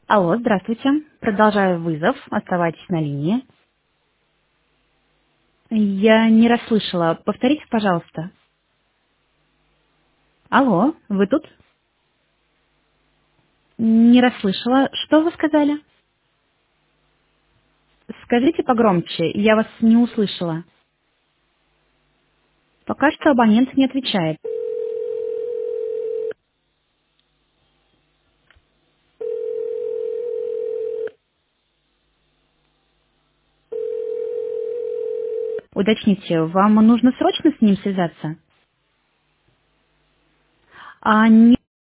Алло, здравствуйте. Продолжаю вызов. Оставайтесь на линии. Я не расслышала. Повторите, пожалуйста. Алло, вы тут? Не расслышала. Что вы сказали? Скажите погромче. Я вас не услышала. Пока что абонент не отвечает. Уточните, вам нужно срочно с ним связаться? А не